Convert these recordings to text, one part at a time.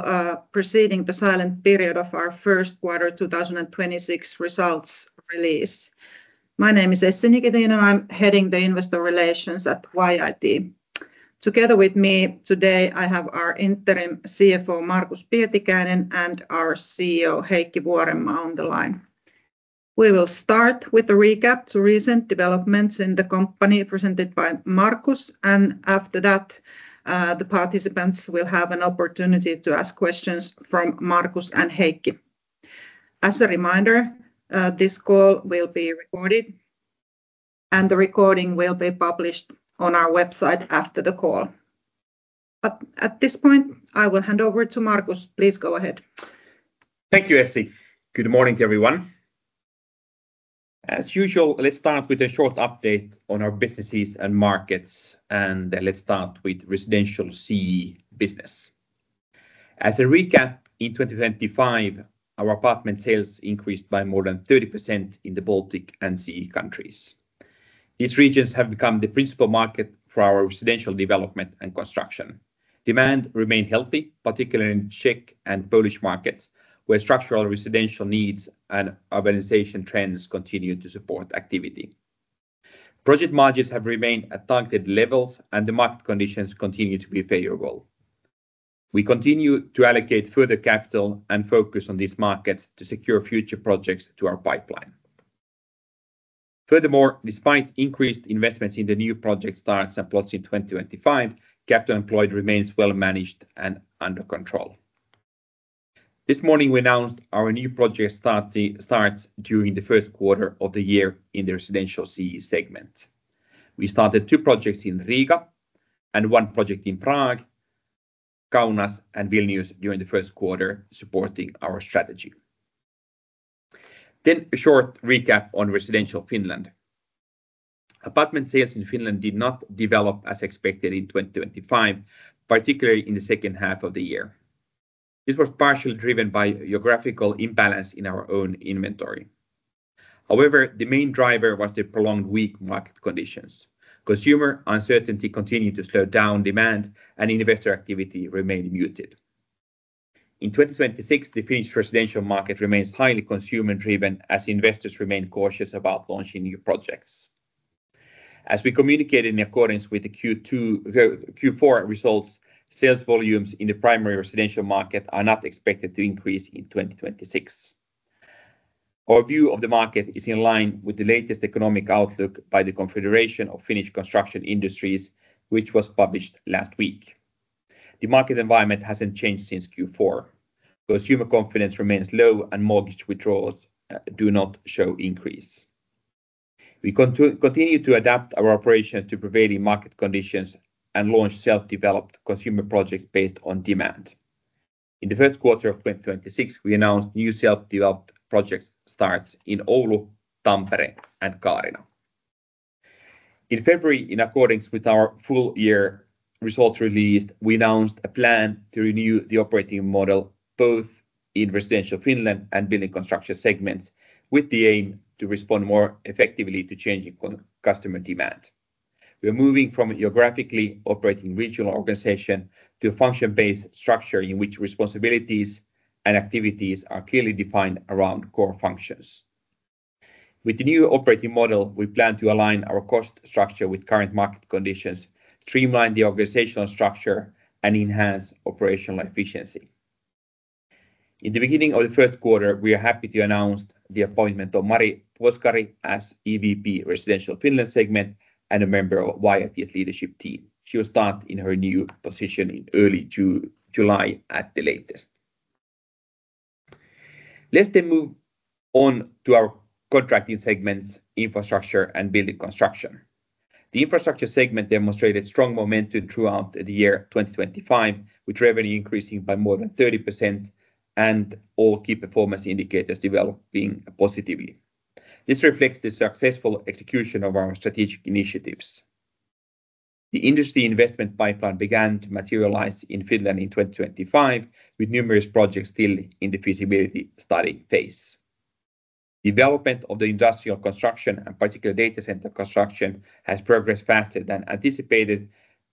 preceding the silent period of our first quarter 2026 results release. My name is Essi Nikitin, and I'm heading the investor relations at YIT. Together with me today, I have our interim CFO, Markus Pietikäinen, and our CEO, Heikki Vuorenmaa, on the line. We will start with a recap to recent developments in the company presented by Markus, and after that, the participants will have an opportunity to ask questions from Markus and Heikki. As a reminder, this call will be recorded, and the recording will be published on our website after the call. But at this point, I will hand over to Markus. Please go ahead. Thank you, Essi. Good morning to everyone. As usual, let's start with a short update on our businesses and markets, and let's start with residential CEE business. As a recap, in 2025, our apartment sales increased by more than 30% in the Baltic and CEE countries. These regions have become the principal market for our residential development and construction. Demand remained healthy, particularly in Czech and Polish markets, where structural residential needs and urbanization trends continue to support activity. Project margins have remained at targeted levels, and the market conditions continue to be favorable. We continue to allocate further capital and focus on these markets to secure future projects to our pipeline. Furthermore, despite increased investments in the new project starts and plots in 2025, capital employed remains well managed and under control. This morning, we announced our new project starts during the first quarter of the year in the residential CEE segment. We started 2 projects in Riga and 1 project in Prague, Kaunas, and Vilnius during the first quarter, supporting our strategy. Then a short recap on residential Finland. Apartment sales in Finland did not develop as expected in 2025, particularly in the second half of the year. This was partially driven by geographical imbalance in our own inventory. However, the main driver was the prolonged weak market conditions. Consumer uncertainty continued to slow down demand, and investor activity remained muted. In 2026, the Finnish residential market remains highly consumer-driven as investors remain cautious about launching new projects. As we communicated in accordance with the Q4 results, sales volumes in the primary residential market are not expected to increase in 2026. Our view of the market is in line with the latest economic outlook by the Confederation of Finnish Construction Industries, which was published last week. The market environment hasn't changed since Q4. Consumer confidence remains low, and mortgage withdrawals do not show increase. We continue to adapt our operations to prevailing market conditions and launch self-developed consumer projects based on demand. In the first quarter of 2026, we announced new self-developed project starts in Oulu, Tampere, and Kaarina. In February, in accordance with our full year results released, we announced a plan to renew the operating model both in residential Finland and building construction segments, with the aim to respond more effectively to changing customer demand. We are moving from a geographically operating regional organization to a function-based structure in which responsibilities and activities are clearly defined around core functions. With the new operating model, we plan to align our cost structure with current market conditions, streamline the organizational structure, and enhance operational efficiency. In the beginning of the first quarter, we are happy to announce the appointment of Mari Puoskari as EVP Residential Finland segment and a member of YIT's leadership team. She will start in her new position in early July at the latest. Let's then move on to our contracting segments, infrastructure and building construction. The infrastructure segment demonstrated strong momentum throughout the year 2025, with revenue increasing by more than 30% and all key performance indicators developing positively. This reflects the successful execution of our strategic initiatives. The industry investment pipeline began to materialize in Finland in 2025, with numerous projects still in the feasibility study phase. Development of the industrial construction, and particularly data center construction, has progressed faster than anticipated,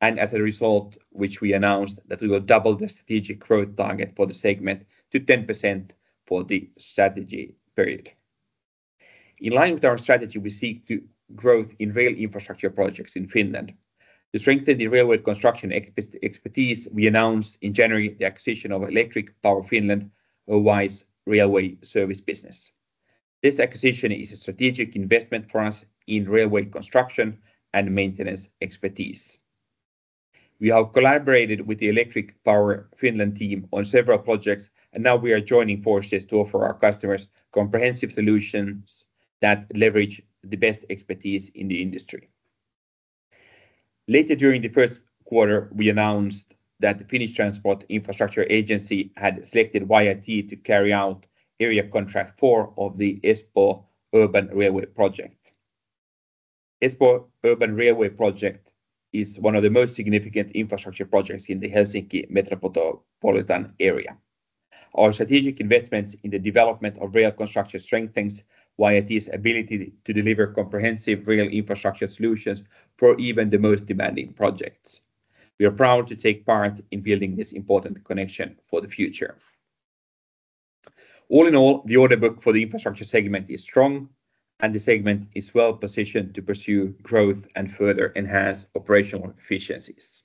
and as a result, which we announced that we will double the strategic growth target for the segment to 10% for the strategy period. In line with our strategy, we seek to growth in rail infrastructure projects in Finland. To strengthen the railway construction expertise, we announced in January the acquisition of Electric Power Finland, Oy's railway service business. This acquisition is a strategic investment for us in railway construction and maintenance expertise. We have collaborated with the Electric Power Finland team on several projects, and now we are joining forces to offer our customers comprehensive solutions that leverage the best expertise in the industry. Later during the first quarter, we announced that the Finnish Transport Infrastructure Agency had selected YIT to carry out area contract 4 of the Espoo Urban Railway project. Espoo Urban Railway project is one of the most significant infrastructure projects in the Helsinki metropolitan area. Our strategic investments in the development of rail construction strengthens YIT's ability to deliver comprehensive rail infrastructure solutions for even the most demanding projects. We are proud to take part in building this important connection for the future. All in all, the order book for the infrastructure segment is strong, and the segment is well positioned to pursue growth and further enhance operational efficiencies.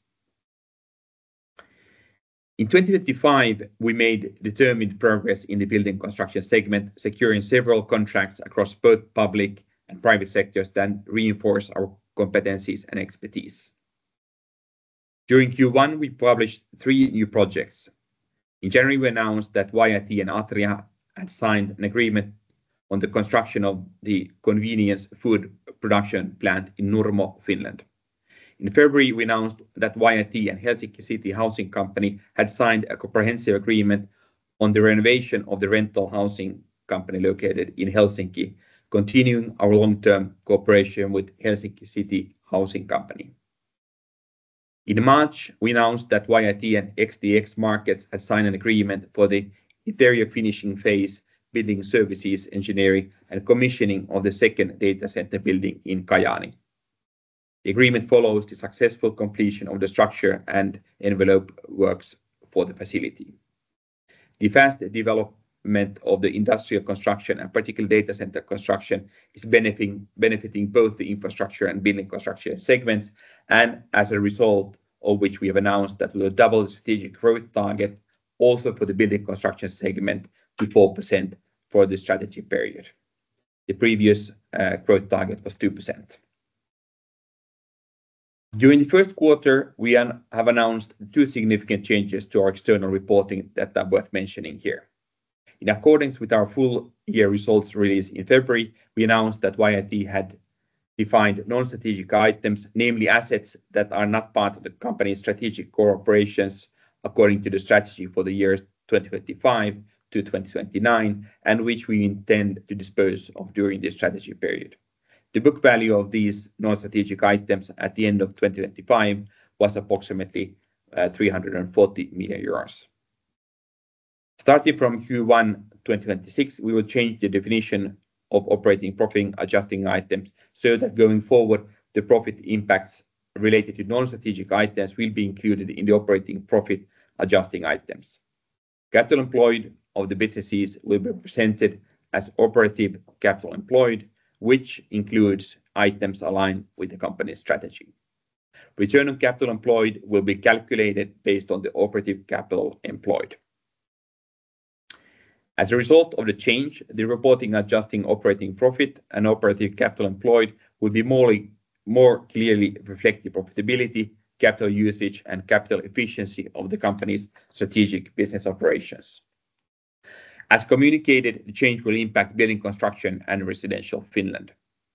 In 2025, we made determined progress in the building construction segment, securing several contracts across both public and private sectors that reinforce our competencies and expertise. During Q1, we published 3 new projects. In January, we announced that YIT and Atria had signed an agreement on the construction of the convenience food production plant in Nurmo, Finland. In February, we announced that YIT and Helsinki City Housing Company had signed a comprehensive agreement on the renovation of the rental housing company located in Helsinki, continuing our long-term cooperation with Helsinki City Housing Company. In March, we announced that YIT and XTX Markets had signed an agreement for the interior finishing phase, building services, engineering, and commissioning of the second data center building in Kajaani. The agreement follows the successful completion of the structure and envelope works for the facility. The fast development of the industrial construction and particularly data center construction is benefiting both the infrastructure and building construction segments, and as a result of which we have announced that we will double the strategic growth target also for the building construction segment to 4% for the strategy period. The previous growth target was 2%. During the first quarter, we have announced 2 significant changes to our external reporting that are worth mentioning here. In accordance with our full year results release in February, we announced that YIT had defined non-strategic items, namely assets that are not part of the company's strategic core operations according to the strategy for the years 2025 to 2029, and which we intend to dispose of during the strategy period. The book value of these non-strategic items at the end of 2025 was approximately 340 million euros. Starting from Q1 2026, we will change the definition of operating profit adjusting items so that going forward, the profit impacts related to non-strategic items will be included in the operating profit adjusting items. Capital employed of the businesses will be presented as operative capital employed, which includes items aligned with the company's strategy. Return on capital employed will be calculated based on the operative capital employed. As a result of the change, the reporting adjusting operating profit and operative capital employed will be more clearly reflect the profitability, capital usage, and capital efficiency of the company's strategic business operations. As communicated, the change will impact building construction and residential Finland.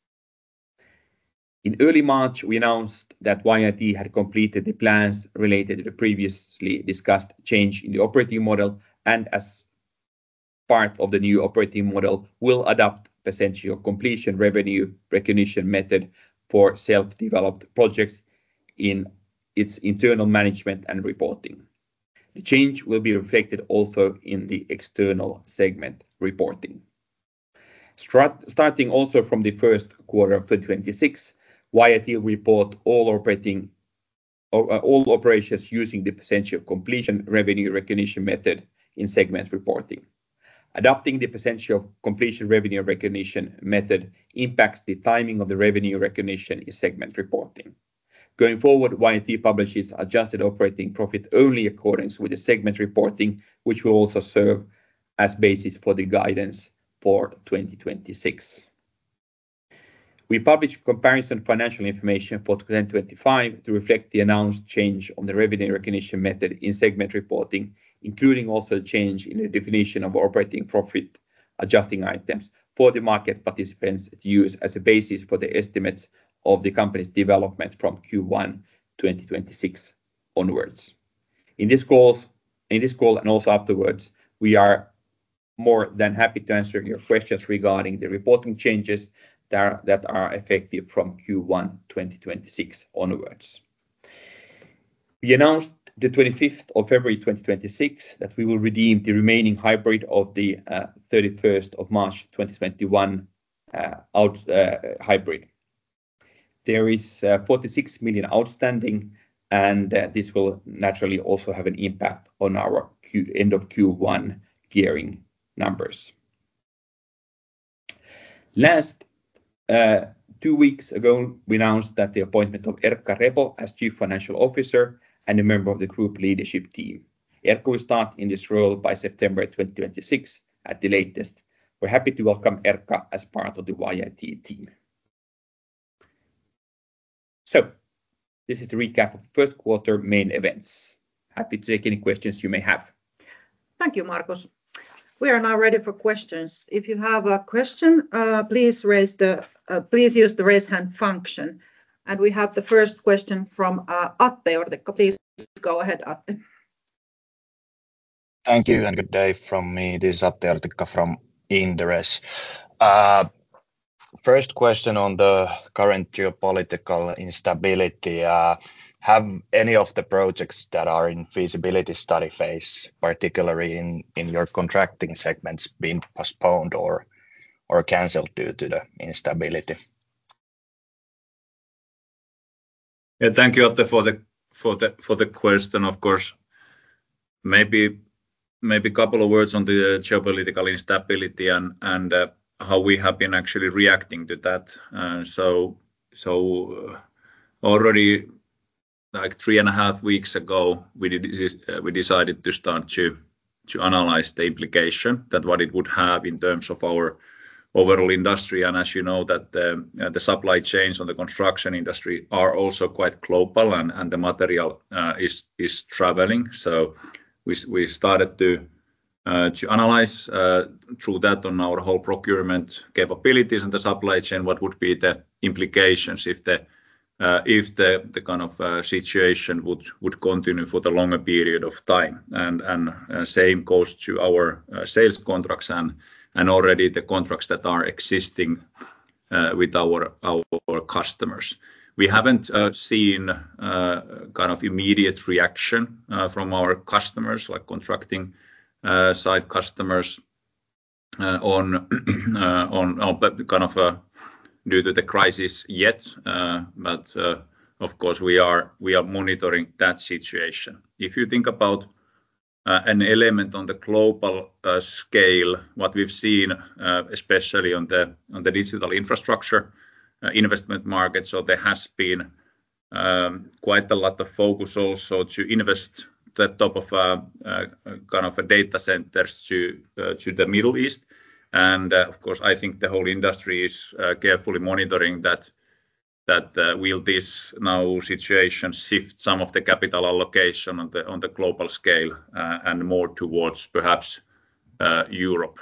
In early March, we announced that YIT had completed the plans related to the previously discussed change in the operating model, and as part of the new operating model will adopt percentage of completion revenue recognition method for self-developed projects in its internal management and reporting. The change will be reflected also in the external segment reporting. Starting also from the first quarter of 2026, YIT will report all operating all operations using the percentage of completion revenue recognition method in segment reporting. Adopting the percentage of completion revenue recognition method impacts the timing of the revenue recognition in segment reporting. Going forward, YIT publishes adjusted operating profit only in accordance with the segment reporting, which will also serve as basis for the guidance for 2026. We published comparison financial information for 2025 to reflect the announced change on the revenue recognition method in segment reporting, including also the change in the definition of operating profit adjusting items for the market participants to use as a basis for the estimates of the company's development from Q1 2026 onwards. In this call and also afterwards, we are more than happy to answer your questions regarding the reporting changes that are effective from Q1 2026 onwards. We announced the 25th of February 2026 that we will redeem the remaining hybrid of the 31st of March 2021 hybrid. There is 46 million outstanding, and this will naturally also have an impact on our end of Q1 gearing numbers. Last 2 weeks ago, we announced that the appointment of Erkka Repo as Chief Financial Officer and a member of the group leadership team. Erkka will start in this role by September 2026 at the latest. We're happy to welcome Erkka as part of the YIT team. So, this is the recap of the first quarter main events. Happy to take any questions you may have. Thank you, Markus. We are now ready for questions. If you have a question, please use the raise hand function. And we have the first question from Atte Ortikka. Please go ahead, Atte. Thank you and good day from me. This is Atte Ortikka from Inderes. First question on the current geopolitical instability. Have any of the projects that are in feasibility study phase, particularly in your contracting segments, been postponed or cancelled due to the instability? Yeah, thank you, Atte, for the question. Of course, maybe a couple of words on the geopolitical instability and how we have been actually reacting to that. So already like 3.5 weeks ago, we decided to start to analyze the implication that what it would have in terms of our overall industry. And as you know, that the supply chains on the construction industry are also quite global, and the material is traveling. So we started to analyze through that on our whole procurement capabilities and the supply chain, what would be the implications if the kind of situation would continue for the longer period of time. And same goes to our sales contracts and already the contracts that are existing with our customers. We haven't seen kind of immediate reaction from our customers, like contracting side customers, on kind of due to the crisis yet, but of course we are monitoring that situation. If you think about an element on the global scale, what we've seen, especially on the digital infrastructure investment market, so there has been quite a lot of focus also to invest the top of kind of a data centers to the Middle East. And of course, I think the whole industry is carefully monitoring that will this now situation shift some of the capital allocation on the global scale and more towards perhaps Europe.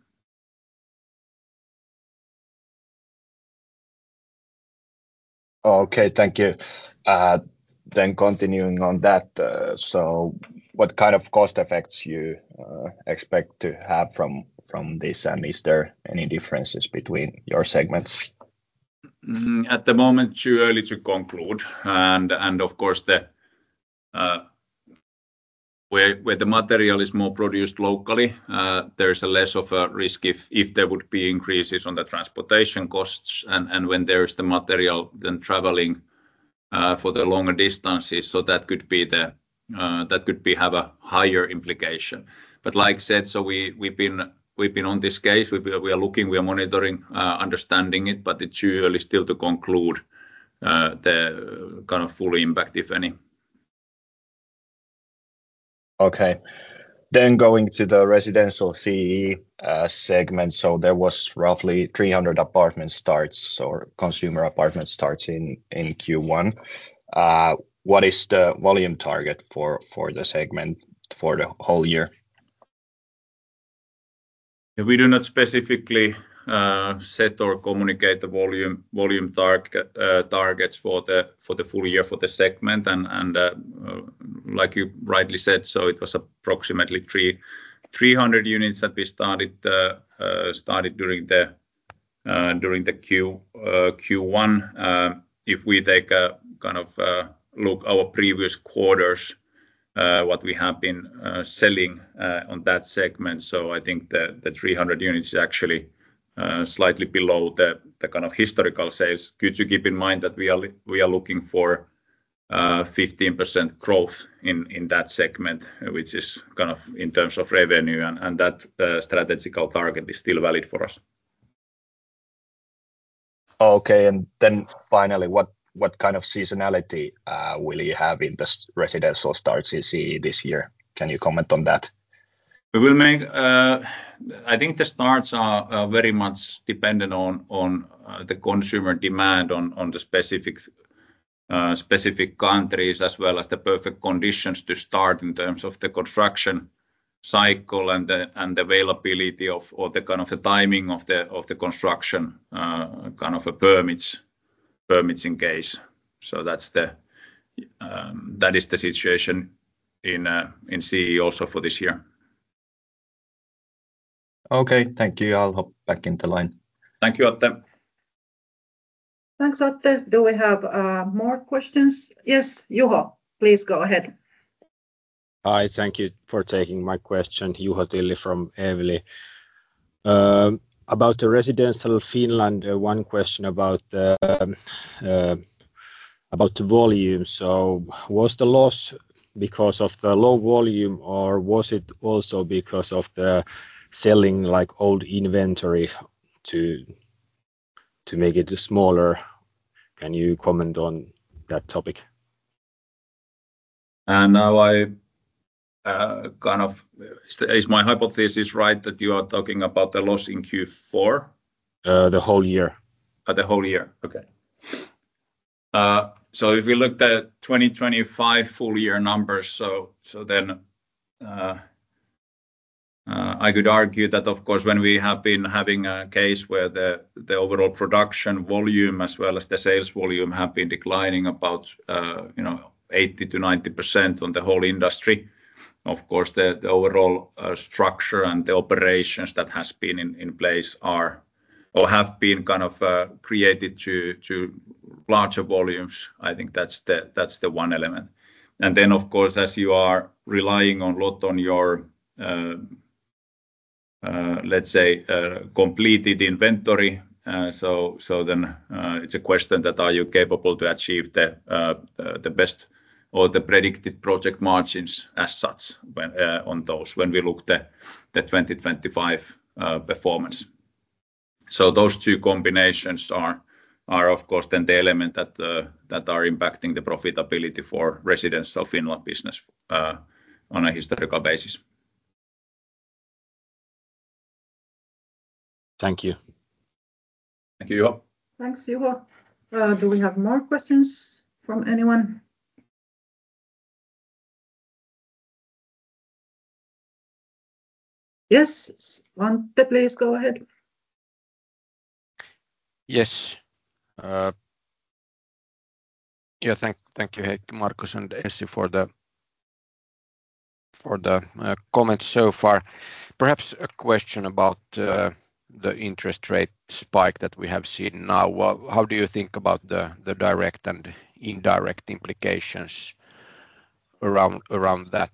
Okay, thank you. Then continuing on that, so what kind of cost effects you expect to have from this, and is there any differences between your segments? At the moment, too early to conclude, and of course where the material is more produced locally, there is a less of a risk if there would be increases on the transportation costs, and when there is the material then traveling for the longer distances. So that could have a higher implication. But like I said, so we've been on this case. We are looking, we are monitoring, understanding it, but it's too early still to conclude the kind of full impact, if any. Okay. Then going to the residential CEE segment, so there was roughly 300 apartment starts or consumer apartment starts in Q1. What is the volume target for the segment for the whole year? We do not specifically set or communicate the volume targets for the full year for the segment, and like you rightly said, so it was approximately 300 units that we started during the Q1. If we take a kind of look our previous quarters, what we have been selling on that segment, so I think the 300 units is actually slightly below the kind of historical sales. Good to keep in mind that we are looking for 15% growth in that segment, which is kind of in terms of revenue, and that strategical target is still valid for us. Okay, and then finally, what kind of seasonality will you have in the residential starts in CEE this year? Can you comment on that? We will make. I think the starts are very much dependent on the consumer demand on the specific countries, as well as the perfect conditions to start in terms of the construction cycle and the availability of, or the kind of the timing of the construction kind of a permits in case. So that is the situation in CEE also for this year. Okay, thank you. I'll hop back into line. Thank you, Atte. Thanks, Atte. Do we have more questions? Yes, Juho, please go ahead. Hi, thank you for taking my question. Juho Tilli from Evli. About the residential Finland, one question about the volume. So was the loss because of the low volume, or was it also because of the selling like old inventory to make it smaller? Can you comment on that topic? And now kind of, is my hypothesis right that you are talking about the loss in Q4? The whole year. The whole year, okay. So if we look at 2025 full year numbers, so then I could argue that, of course, when we have been having a case where the overall production volume as well as the sales volume have been declining about 80 to 90% on the whole industry, of course, the overall structure and the operations that has been in place are or have been kind of created to larger volumes. I think that's the one element. And then, of course, as you are relying a lot on your let's say completed inventory, so then it's a question that are you capable to achieve the best or the predicted project margins as such on those when we look the 2025 performance. So those two combinations are of course then the element that are impacting the profitability for residential Finland business on a historical basis. Thank you. Thank you, Juho. Thanks, Juho. Do we have more questions from anyone? Yes, Svante, please go ahead. Yes. Yeah, thank you, Heikki, Markus, and Essi for the comments so far. Perhaps a question about the interest rate spike that we have seen now. How do you think about the direct and indirect implications around that?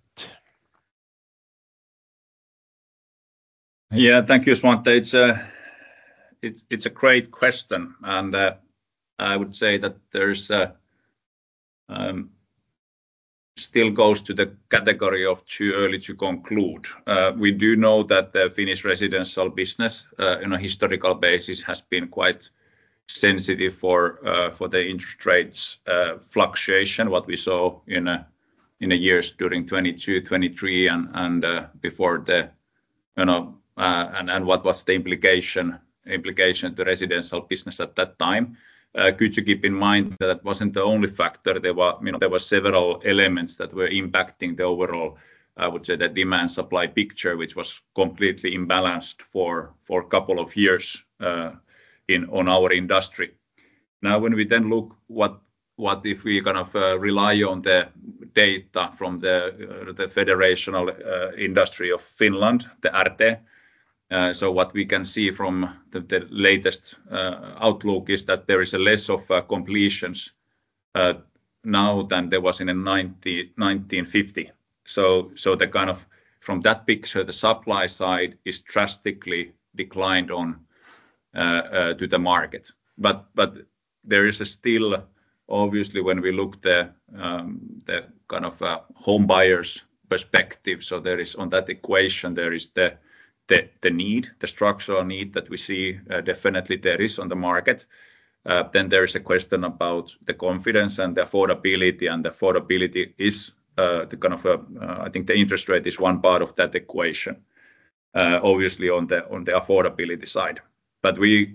Yeah, thank you, Svante. It's a great question, and I would say that there's still goes to the category of too early to conclude. We do know that the Finnish residential business, on a historical basis, has been quite sensitive for the interest rates fluctuation, what we saw in the years during 22, 23, and before the, and what was the implication to residential business at that time. Good to keep in mind that that wasn't the only factor. There were several elements that were impacting the overall, I would say, the demand supply picture, which was completely imbalanced for a couple of years on our industry. Now, when we then look what if we kind of rely on the data from the Federational Industry of Finland, the RT. So what we can see from the latest outlook is that there is a less of completions now than there was in 1950. So the kind of from that picture, the supply side is drastically declined on to the market. But there is still, obviously, when we look the kind of home buyers perspective. So there is on that equation there is the need, the structural need that we see definitely there is on the market. Then there is a question about the confidence and the affordability, and the affordability is the kind of I think the interest rate is one part of that equation, obviously on the affordability side. But we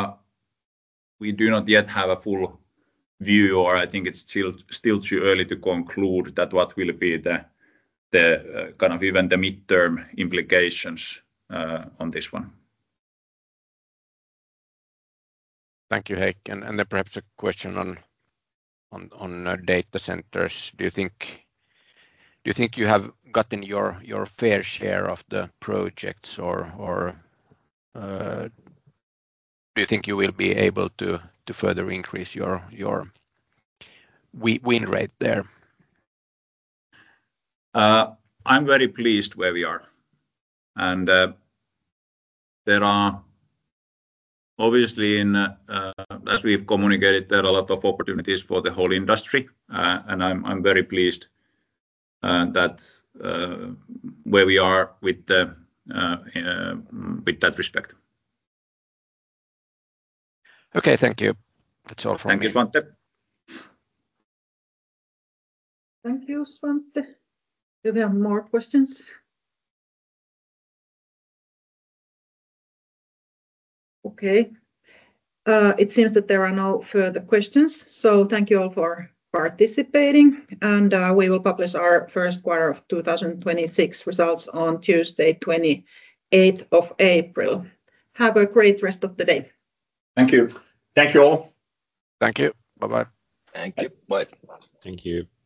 do not yet have a full view, or I think it's still too early to conclude that what will be the kind of even the midterm implications on this one. Thank you, Heikki. And then perhaps a question on data centers. Do you think you have gotten your fair share of the projects, or do you think you will be able to further increase your win rate there? I'm very pleased where we are. And there are obviously, as we've communicated, there are a lot of opportunities for the whole industry. And I'm very pleased that where we are with that respect. Okay, thank you. That's all from me. Thank you, Svante. Thank you, Svante. Do we have more questions? Okay. It seems that there are no further questions. So thank you all for participating. And we will publish our first quarter of 2026 results on Tuesday, 28th of April. Have a great rest of the day. Thank you. Thank you all. Thank you. Bye-bye. Thank you. Bye. Thank you.